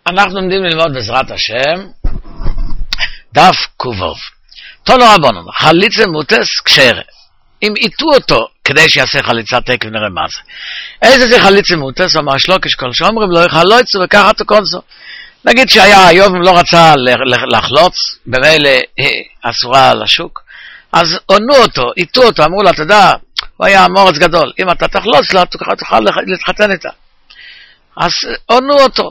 אנחנו לומדים ללמוד בעזרת השם דף קובוב. תנו רבונן, חליצה מוטס כשרה. אם איתו אותו כדי שיעשה חליצה, תקף נראה מה זה. איזה זה חליצה מוטס? אומר שלוקש כל שאומרים לו חלוצו וככה תקונסו. נגיד שהיה היום לא רצה לחלוץ, במילא אסורה לשוק, אז עונו אותו, איתו אותו, אמרו לה, תדע, הוא היה מורץ גדול, אם אתה תחלוץ לה, תוכל להתחתן איתה. אז עונו אותו.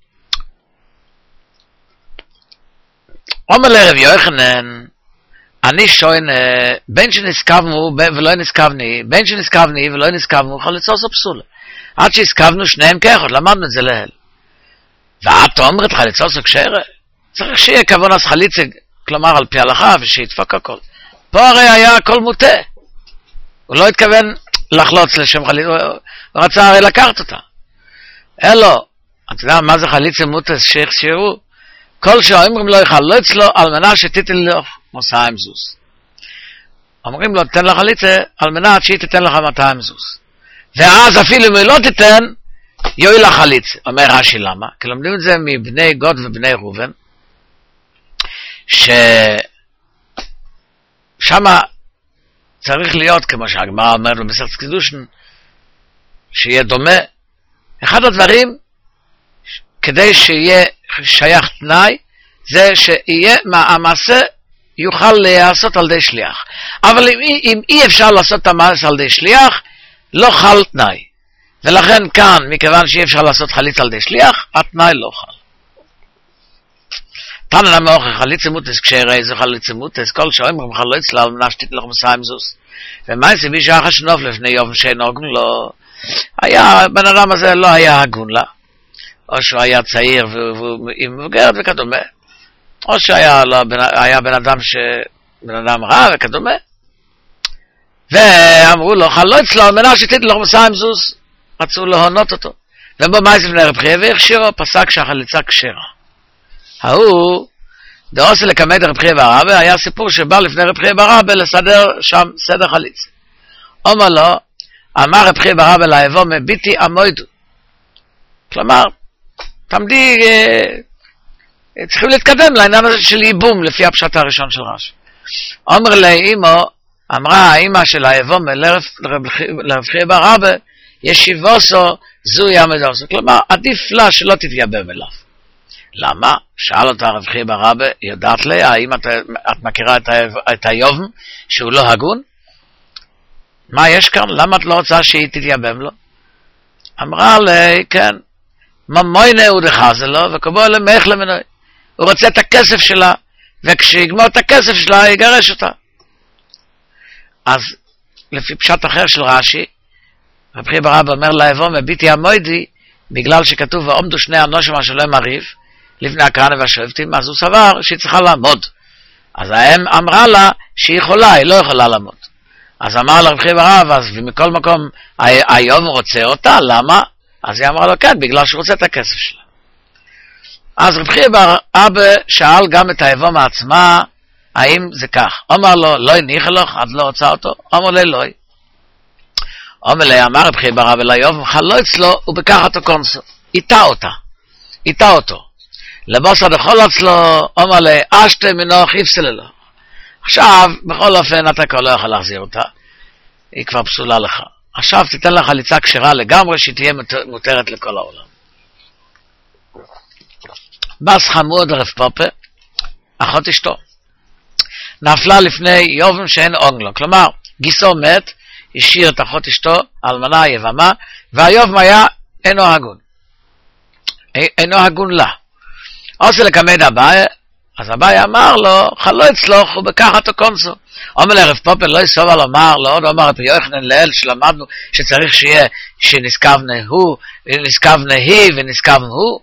אומר לרב יוחנן, אני שואל, בין שנסכבנו ולא נסכבני, בין שנסכבני ולא נסכבנו, חליצות פסולה. עד שהסכבנו שניהם כאחד, למדנו את זה להל. ואת אומרת חליצות כשרה? צריך שיהיה כוון אז חליצה, כלומר על פי הלכה, ושיתפק הכל. פה הרי היה הכל מוטה. הוא לא התכוון לחלוץ לשם חליצה, הוא רצה הרי לקחת אותה. אלו, אתה יודע מה זה חליצה מוטס שיחשרו? כל שאומרים לו יחלוץ לו על מנת שתיתן לו 200 זוז. אומרים לו תן לך חליצה על מנת שהיא תיתן לך 200 זוז. ואז אפילו אם היא לא תיתן, יועיל לך חליצה. אומר רש"י למה? כי לומדים את זה מבני גד ובני ראובן, ששמה צריך להיות, כמו שהגמרא אומר לו במסכת קידושין, שיהיה דומה. אחד הדברים, כדי שיהיה שייך תנאי, זה שיהיה המעשה יוכל להיעשות על ידי שליח. אבל אם אי אפשר לעשות את המעשה על ידי שליח, לא חל תנאי. ולכן כאן, מכיוון שאי אפשר לעשות חליצה על ידי שליח, התנאי לא חל. תנא למאוחר חליצה מוטס כשרה, איזו חליצה מוטס, כל שאומרים חלוץ לה על מנת שתיתן לך 200 זוז. ומה זה בשעה חשנוף לפני יום שאין הוגן לו? היה, בן אדם הזה לא היה הגון לה. או שהוא היה צעיר ועם מבוגרת וכדומה, או שהיה בן אדם רע וכדומה, ואמרו לו חלוץ לו על מנת שתיתן לו 200 זוז, רצו להונות אותו. ובמה זה לפני רב חייא והכשירו, פסק שהחליצה כשרה. ההוא דאוסי לקמד רב חייא ברבא, היה סיפור שבא לפני רב חייא ברבא לסדר שם סדר חליצה. אומר לו, אמר רב חייא ברבא לאבוא מביתי עמוידו, כלומר תמדי, צריכים להתקדם לעניין הזה של ייבום, לפי הפשט הראשון של רש"י. אומר לאמא, אמרה האמא של האבום לרב חייא ברבא, ישיבוסו זו יעמדוסו. כלומר, עדיף לה שלא תתייבם אליו. למה? שאל אותה רב חייא ברבא, יודעת לי, האם את מכירה את היובם שהוא לא הגון? מה יש כאן? למה את לא רוצה שהיא תתייבם לו? אמרה לי, כן. ממוינה הוא דחזה לו, וקבוע למח למנוי. הוא רוצה את הכסף שלה, וכשיגמור את הכסף שלה, יגרש אותה. אז, לפי פשט אחר של רש"י, רב חייא ברבא אומר לאבוא מביתי המוידי, בגלל שכתוב ועומדו שני אנושים אשר לא מריב, לפני הכהנא והשופטים, אז הוא סבר שהיא צריכה לעמוד. אז האם אמרה לה שהיא יכולה, היא לא יכולה לעמוד. אז אמר לרב חייא ברבא, אז ומכל מקום, היום הוא רוצה אותה, למה? אז היא אמרה לו כן, בגלל שהוא רוצה את הכסף שלה. אז רב חייא ברבא שאל גם את האבום מעצמה, האם זה כך? אומר לו, לא הניחה לך, את לא רוצה אותו? אומר לי, לא. אומר לי, אמר רב חייא ברבא ליובם, חלוץ לו, ובכך אותו קונסו. איתה אותו. לבוסר דחול אצלו, אומר לי, אשתה מנוח יפסלה לו. עכשיו, בכל אופן, אתה כבר לא יכול להחזיר אותה. היא כבר פסולה לך. עכשיו תיתן לך חליצה כשרה לגמרי, שהיא תהיה מותרת לכל העולם. בס חמוד רב פופה, אחות אשתו. נפלה לפני יובם שאין אונגלו. כלומר, גיסו מת, השאיר את אחות אשתו, אלמנה יבמה, והיובם היה אינו הגון לה. עושה לקמד אביי, אז אביי אמר לו, חלוץ לו, ובכך אתה קונסו. אומר לרב פופר, לא יסוב על אומר, לא עוד אומר, רבי יוחנן לאל, שלמדנו שצריך שיהיה, שנסכבנה הוא, נסכבנה היא, ונסכבנה הוא.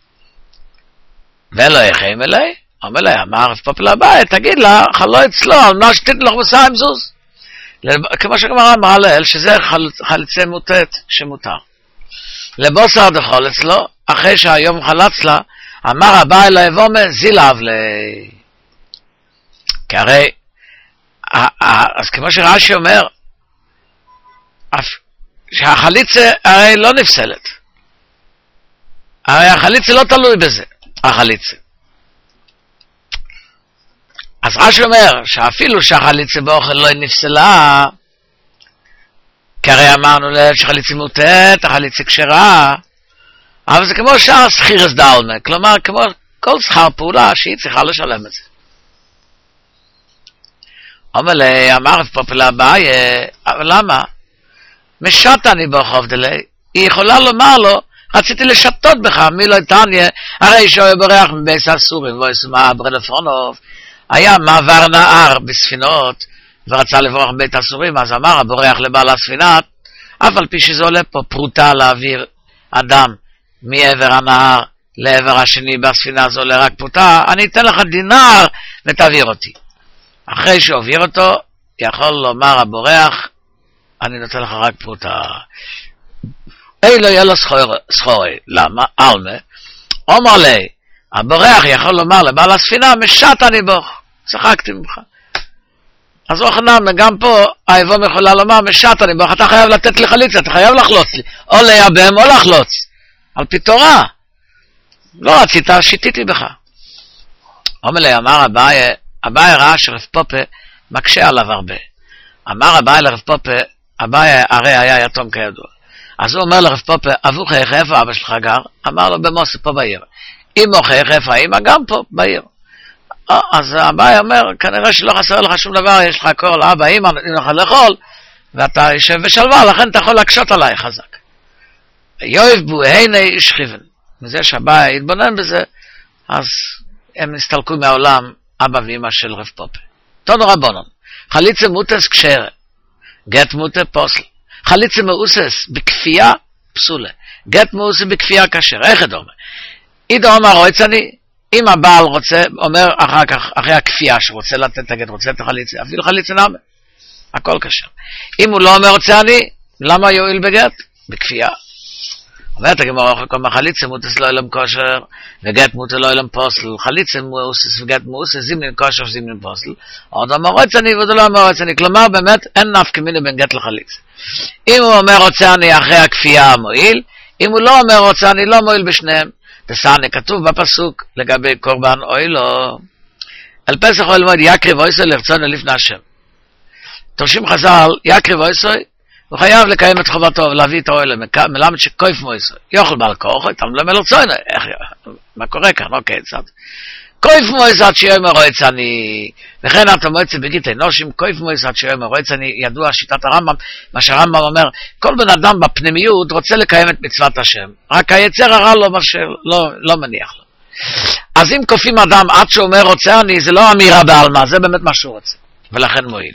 ולא יחיים אלי, אומר לה, אמר רב פופר לאביי, תגיד לה, חלוץ לו, על מה שתיתן לך 200 זוז. כמו שגמרא אמרה לאל, שזה חליצה מוטט שמותר. לבוסר דחול אצלו, אחרי שהיום חלץ לה, אמר הבא אל האבומה, זילב לי. כי הרי, אז כמו שרש"י אומר, שהחליצה הרי לא נפסלת. הרי החליצה לא תלוי בזה, החליצה. אז רש"י אומר שאפילו שהחליצה באוכל לא נפסלה, כי הרי אמרנו שחליצה מותרת, החליצה כשרה, אבל זה כמו שאר סחירס דלמה, כלומר כמו כל שכר פעולה שהיא צריכה לשלם את זה. אומר לי, אמר רב פופא לאביי, אבל למה? משת אני ברחוב דלי, היא יכולה לומר לו, רציתי לשתות בך, מי לא תניא, הרי שהוא בורח מבייס הסורים, ואיסומה ברלפונוב, היה מעבר נהר בספינות, ורצה לברוח מבית הסורים, אז אמר הבורח לבעל הספינה, אף על פי שזה עולה פה פרוטה להעביר אדם מעבר הנהר לעבר השני בספינה, זה עולה רק פרוטה, אני אתן לך דינר ותעביר אותי. אחרי שהעביר אותו, יכול לומר הבורח, אני נותן לך רק פרוטה. לא יהיה לו סחורי. למה? אלמה. אומר לי, הבורח יכול לומר לבעל הספינה, משת אני בוך. צחקתי ממך. אז הוא חנם, גם פה, האבום יכולה לומר, משת אני בוך, אתה חייב לתת לי חליצה, אתה חייב לחלוץ לי. או לייבם או לחלוץ. על פי תורה. לא רצית, שיתיתי בך. אומר לי, אמר אביי ראה שרב פופא מקשה עליו הרבה. אמר אביי לרב פופא, אביי הרי היה יתום כידוע. אז הוא אומר לרב פופא, אבוכך, איפה אבא שלך גר? אמר לו, במוסף, פה בעיר. אמוכך, איפה האמא? גם פה, בעיר. אז אביי אומר, כנראה שלא חסר לך שום דבר, יש לך כל אבא, אמא, נותנים לך לאכול, ואתה יושב בשלווה, לכן אתה יכול להקשות עליי חזק. יואב בו, הנה איש חיוון. מזה שאביי התבונן בזה, אז הם נסתלקו מהעולם, אבא ואמא של רב פופא. תונו רבונון, חליצה מוטס כשרה, גט מוטה פוסל. חליצה מאוסס בכפייה פסולה. גט מאוסס בכפייה כשר. איך דומה? אידו אומר רויצני, אם הבעל רוצה, אומר אחר כך, אחרי הכפייה שרוצה לתת את הגט, רוצה את החליצה, אפילו חליצה נאמה. הכל כשר. אם הוא לא אומר רוצה אני, למה יועיל בגט? בכפייה. אומרת הגמרא, כל חליצה מוטס לא ילם כושר, וגט מוטה לא ילם פוסל, חליצה מאוסס וגט מאוסס, זימנין כושר וזימנין פוסל, עוד אומר רצני ועוד לא אומר רצני, כלומר באמת אין נפקא מינה בין גט לחליצה. אם הוא אומר רוצה אני אחרי הכפייה מועיל, אם הוא לא אומר רוצה אני לא מועיל בשניהם. תסענה כתוב בפסוק לגבי קורבן אוי לו, אל פסח אוי למועד יקריב אויסוי לרצונו לפני השם. תורשים חז"ל, יקריב אויסוי, הוא חייב לקיים את חובתו ולהביא את האוהל, מלמד שכויף מויסוי. יאכל בעל כורחו, איתם לא מלרצונו. מה קורה כאן? אוקיי, צד. כויף מויסת שיאמר רצני, וכן אתה מועצה בגיטי נושים, כויף מויסת שיאמר רצני, ידוע שיטת הרמב"ם, מה שהרמב"ם אומר, כל בן אדם בפנימיות רוצה לקיים את מצוות השם, רק היצר הרע לא מניח לו. אז אם כופים אדם עד שאומר רוצה אני, זה לא אמירה בעלמא, זה באמת מה שהוא רוצה, ולכן מועיל.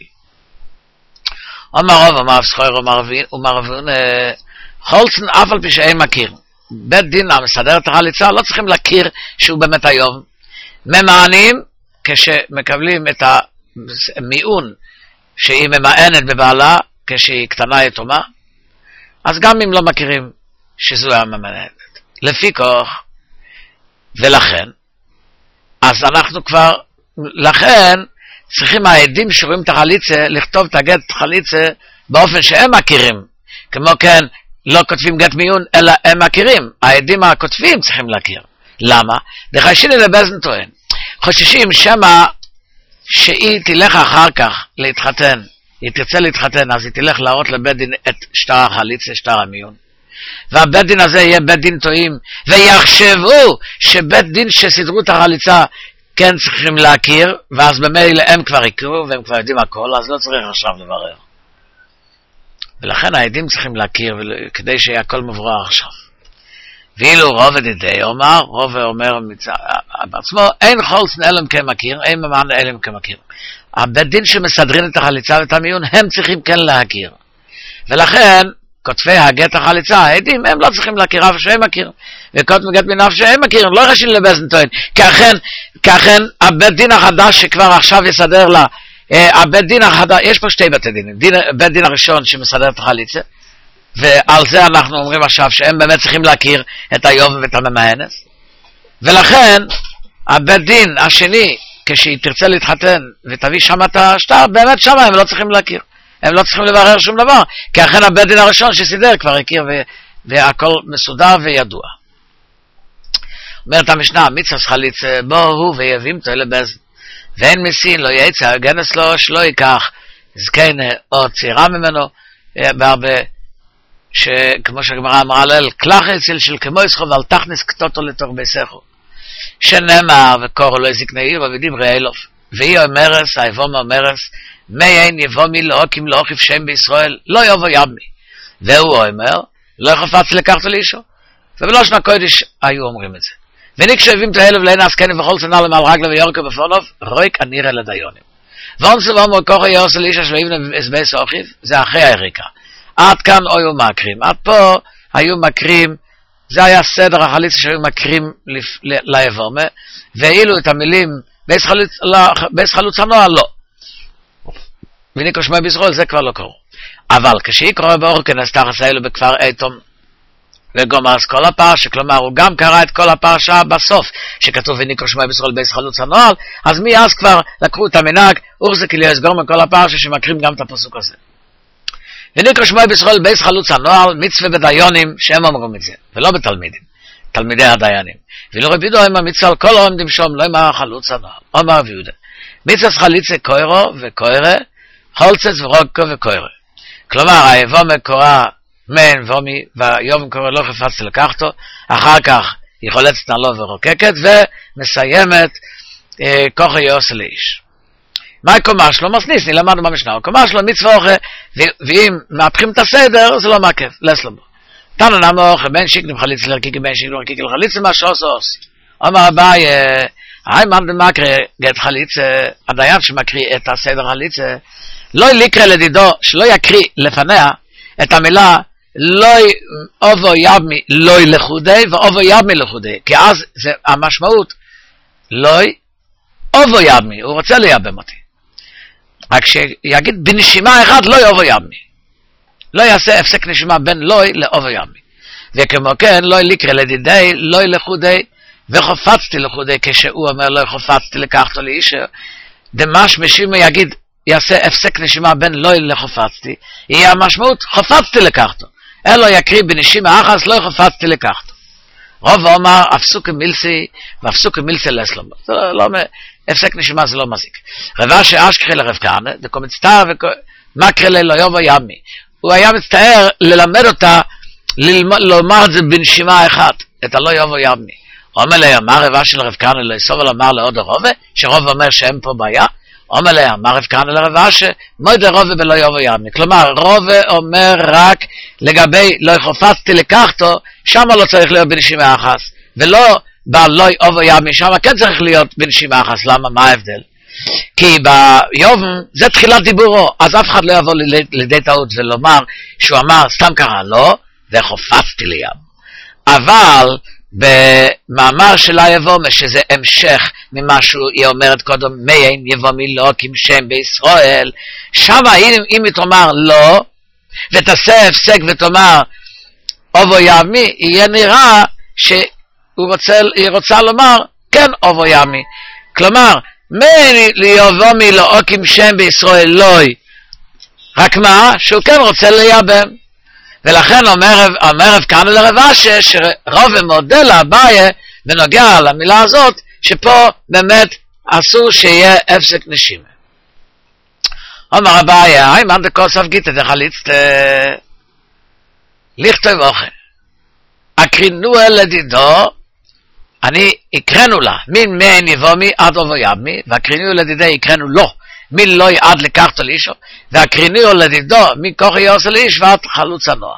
אומר רב, אומר אבסחויר, אומר רבון, חולצן אף על פי שאין מכיר. בית דין המסדר את החליצה, לא צריכים להכיר שהוא באמת היום. ממענים, כשמקבלים את המיעון שהיא ממענת בבעלה, כשהיא קטנה יתומה, אז גם אם לא מכירים שזו הממענת. לפי כוח, ולכן, אז אנחנו כבר, לכן, צריכים העדים שרואים את החליצה, לכתוב את הגט חליצה באופן שהם מכירים. כמו כן, לא כותבים גט מיון, אלא הם מכירים. העדים הכותבים צריכים להכיר. למה? דחיישיני לבזן טוען. חוששים שמה שהיא תלך אחר כך להתחתן, היא תרצה להתחתן, אז היא תלך להראות לבית דין את שטר החליצה, שטר המיון. והבית דין הזה יהיה בית דין טועים, ויחשבו שבית דין שסידרו את החליצה, כן צריכים להכיר, ואז במילא הם כבר הכירו, והם כבר יודעים הכל, אז לא צריך עכשיו לברר. ולכן העדים צריכים להכיר, כדי שיהיה הכל מבורר עכשיו. ואילו רובד ידי אומר, רובד אומר בעצמו, אין חולצן אלם כמכיר, אין ממען אלם כמכיר. הבית דין שמסדרים את החליצה ואת המיון, הם צריכים כן להכיר. ולכן, כותבי הגט החליצה, העדים, הם לא צריכים להכיר אף שהם מכיר. וכותב גט מנף שהם מכיר, לא רשין לבזן טוען. כאכן, הבית דין החדש שכבר עכשיו יסדר לה, הבית דין החדש, יש פה שתי בתי דין. בית דין הראשון שמסדר את החליצה, ועל זה אנחנו אומרים עכשיו שהם באמת צריכים להכיר את היובל ואת הממאנס. ולכן, הבית דין השני, כשהיא תרצה להתחתן ותביא שם את השטר, באמת שם הם לא צריכים להכיר. הם לא צריכים לברר שום דבר, כי אכן הבית דין הראשון שסידר כבר הכיר והכל מסודר וידוע. אומרת המשנה, מצווה חליצה בו הוא ויבים תולה בזן. ואין מסין, לא יצא, גנס לו, שלא ייקח זקן או צעירה ממנו, בהרבה, שכמו שהגמרא אמרה לאל, כלך אצל של כמו יסחו, ואל תכניס כתותו לתוך ביסךו. שנאמר, וקורו לא יזיק נעיר, ובדברי אלוף. והיא אומרס, היבום אומרס, מי אין יבומי לאוקים לאוכיף שם בישראל, לא יבוא ימי. והוא אומר, לא יחפץ לקחת לאישו. ובלושן הקודש היו אומרים את זה. ונקשבים את האלף לעין עסקני וכל צנע למעל רגלה ויורקו בפונוב, רויק הנירה לדיונים. ואונסו ואומר כוחו יעושה לאישה שלואים אסבס אוכיב, זה אחרי היריקה. עד כאן היו מקרים. עד פה היו מקרים, זה היה סדר החליצה שהיו מקרים ליבומה, ואילו את המילים בייס חלוץ הנועל לא. וניקו שמי בישראל זה כבר לא קראו. אבל כשיקרא באור כנס תחס האלו בכפר איתום, וגומר אז כל הפרשה, כלומר הוא גם קרא את כל הפרשה בסוף, שכתוב וניקו שמי בישראל בייס חלוץ הנועל, אז מאז כבר לקחו את המנהג, אורזק אליאס גורמן כל הפרשה שמקרים גם את הפסוק הזה. וניקו שמי בישראל בייס חלוץ הנועל, מצווה בדיונים שהם אמרו את זה, ולא בתלמידים, תלמידי הדיינים. ולא רבידו הם המצווה על כל העומדים שום, לא עם החלוץ הנועל, אומר ויהודה. מצווה חליצה קוירו וקוירה, חולצץ ורוקו וקוירה. כלומר, היבום קורא מן וומי, והיום קורא לא חפצתי לקחתו, אחר כך היא חולצת נעלו ורוקקת, ומסיימת כוחו יעושה לאיש. מה הקומה שלו? מסניסני, למדנו במשנה. הקומה שלו מצווה אוכל, ואם מהפכים את הסדר, זה לא מעכב, לסלו בו. תנו נמו אוכל, בין שיקנים חליץ לרקיקי, בין שיקנים חליצי לחליץ, מה שעושה עושה. אומר הבאי, הימן דמקרא גט חליץ, הדיין שמקריא את הסדר חליץ, לא ילקרא לדידו, שלא יקריא לפניה את המילה לא אובו יבמי לא לחודי ואובו יבמי לחודי, כי אז זה המשמעות לא אובו יבמי, הוא רוצה לייבם אותי. רק שיגיד בנשימה אחת לא אובו יבמי, לא יעשה הפסק נשימה בין לא לאובו יבמי. וכמו כן לא ילקרא לדידי לא לחודי וחופצתי לחודי, כשהוא אומר לא חופצתי לקחתו לאיש, דמש משימה יגיד יעשה הפסק נשימה בין לא לחופצתי, יהיה המשמעות חופצתי לקחתו, אלו יקריא בנשימה אחת לא חופצתי לקחתו. רוב אומר הפסוק מילסי והפסוק מילסי לסלום, הפסק נשימה זה לא מזיק. רבה שאשכחי לרב כהנא דקומצטר ומקרא ללא יובו ימי, הוא היה מצטער ללמד אותה לומר את זה בנשימה אחת, את הלא יובו ימי. אומר לה, מה רבה של רב כהנא לא יסוב לומר לעוד הרוב, שרוב אומר שאין פה בעיה. אומר לה, מה רב כהנא לרבה שמוידה רובה בלא יובו ימי. כלומר, רובה אומר רק לגבי לא חופצתי לקחתו, שם לא צריך להיות בנשימה אחת. ולא בלא יובו ימי, שם כן צריך להיות בנשימה אחת. למה? מה ההבדל? כי ביובם זה תחילת דיבורו, אז אף אחד לא יבוא לידי טעות ולומר שהוא אמר סתם קרא לא, וחופצתי לים. אבל במאמר שלה יבומה, שזה המשך ממשהו היא אומרת קודם, מיין יבומי לא כמשם בישראל, שם אם היא תאמר לא, ותעשה הפסק ותאמר אובו ימי, יהיה נראה שהיא רוצה לומר כן אובו ימי. כלומר, מיין יבומי לא כמשם בישראל לא, רק מה? שהוא כן רוצה לייבם. ולכן אומר כאן לרבה שרוב מודל הבעיה בנוגע למילה הזאת, שפה באמת אסור שיהיה הפסק נשימה. אומר הבעיה, הימן דקוסף גיטה דחליצת לכתוב אוכל. הקרינו אל לדידו, אני הקרנו לה, מן מן יבומי עד אובו יבמי, והקרינו לדידי הקרנו לו, מן לא עד לקחתו לאישו, והקרינו לדידו, מכוח יעושה לאיש ועד חלוץ הנועל.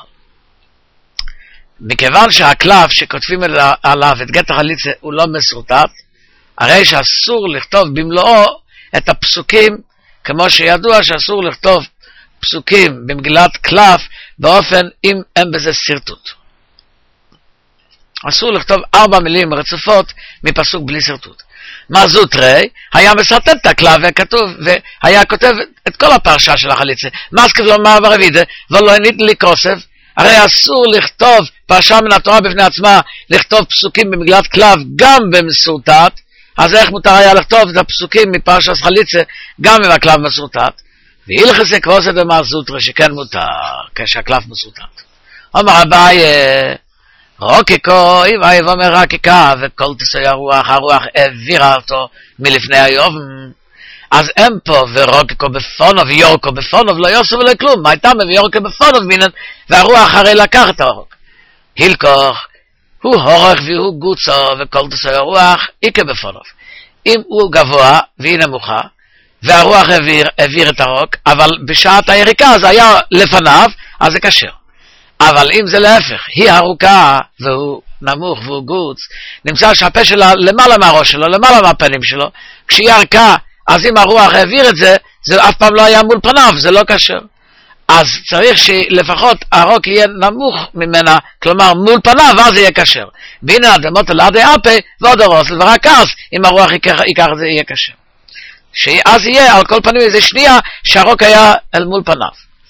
מכיוון שהקלף שכותבים עליו את גט החליצה הוא לא מסורטט, הרי שאסור לכתוב במלואו את הפסוקים, כמו שידוע שאסור לכתוב פסוקים במגילת קלף באופן אם אין בזה סרטוט. אסור לכתוב 4 מילים רצופות מפסוק בלי סרטוט. מה זוטרי? היה מסרטט את הקלף וכתוב, והיה כותב את כל הפרשה של החליצה. מסכב לומר ברבידה, ולא ענית לי כוסף, הרי אסור לכתוב פרשה מן התורה בפני עצמה, לכתוב פסוקים במגילת קלף גם במסורטט, אז איך מותר היה לכתוב את הפסוקים מפרשת חליצה גם עם הקלף מסורטט? והילכסה כבוסת דמר זוטרי שכן מותר, כשהקלף מסורטט. אומר הבאי, רוקיקו, ואומר רקיקה, וכל תסוי הרוח העבירה אותו מלפני היום. אז הם פה, ורוקיקו בפונוב, ויורקו בפונוב, לא יוסו ולא כלום, מה הייתה ויורקו בפונוב מינן, והרוח הרי לקח את הרוק. הילקוך, הוא הורך והוא גוצו, וכל תסוי הרוח איקה בפונוב. אם הוא גבוה והיא נמוכה, והרוח העביר את הרוק, אבל בשעת היריקה זה היה לפניו, אז זה קשר. אבל אם זה להפך, היא ארוכה והוא נמוך והוא גוץ, נמצא שהפה שלה למעלה מהראש שלו, למעלה מהפנים שלו, כשהיא ארכה, אז אם הרוח העביר את זה, זה אף פעם לא היה מול פניו, זה לא קשר. אז צריך שלפחות הרוק יהיה נמוך ממנה, כלומר מול פניו, ואז יהיה קשר. בינה דמות לעדי אפה ועוד הרוסל, ורק אז, אם הרוח ייקח את זה, יהיה קשר. שאז יהיה על כל פנים איזה שנייה שהרוק היה אל מול פניו.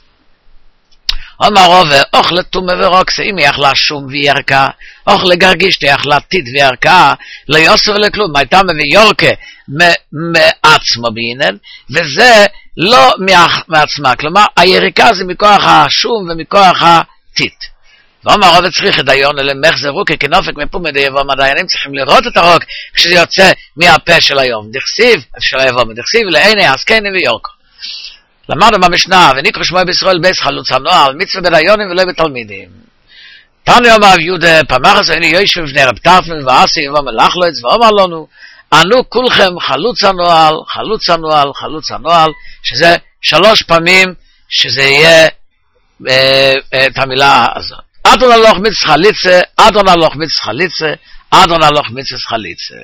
אומר רובה, אוכל תומה ורוקסה, אם היא אכלה שום וירקה, אוכל גרגיש תהיה אכלה טיט וירקה, לא יוסו ולכלום, הייתה מביא יורקה מעצמו בעינן, וזה לא מעצמה, כלומר היריקה זה מכוח השום ומכוח הטיט. ואומר רובה צריך את דיון אלה מחזר רוקה כנופק מפומד היבום, הדיינים צריכים לראות את הרוק כשזה יוצא מהפה של היום, דכסיב של היבום, דכסיב לעיני הסקני ויורקו. למדנו במשנה, ונקרא שמו בישראל בייס חלוץ הנועל, מצווה בדיונים ולא בתלמידים. תנו יום אב יהודה, פמחס ואיני יושב בפני רב טרפן, ועשי ואומר לך לו את זה, ואומר לנו, ענו כולכם חלוץ הנועל, חלוץ הנועל, חלוץ הנועל, שזה 3 פעמים, שזה יהיה את המילה הזאת. אדון הלוך מצחליצה, אדון הלוך מצחליצה, אדון הלוך מצחליצה.